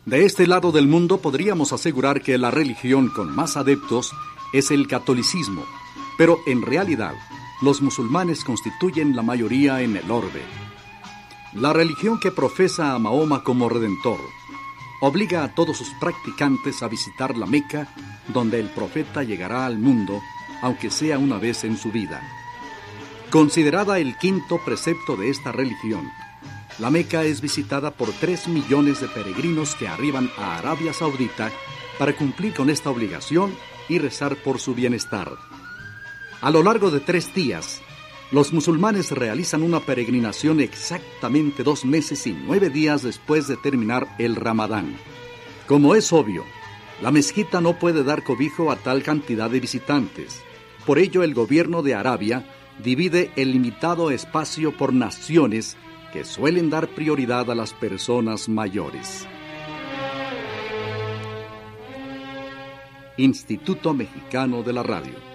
De este lado del mundo podríamos asegurar que la religión con más adeptos es el catolicismo, pero en realidad los musulmanes constituyen la mayoría en el orbe. La religión que profesa a Mahoma como redentor obliga a todos sus practicantes a visitar la Meca, donde el profeta llegará al mundo, aunque sea una vez en su vida. Considerada el quinto precepto de esta religión, la Meca es visitada por 3 millones de peregrinos que arriban a Arabia Saudita para cumplir con esta obligación y rezar por su bienestar. A lo largo de 3 días, los musulmanes realizan una peregrinación exactamente 2 meses y 9 días después de terminar el Ramadán. Como es obvio, la mezquita no puede dar cobijo a tal cantidad de visitantes. Por ello, el gobierno de Arabia divide el limitado espacio por naciones que suelen dar prioridad a las personas mayores. Instituto Mexicano de la Radio.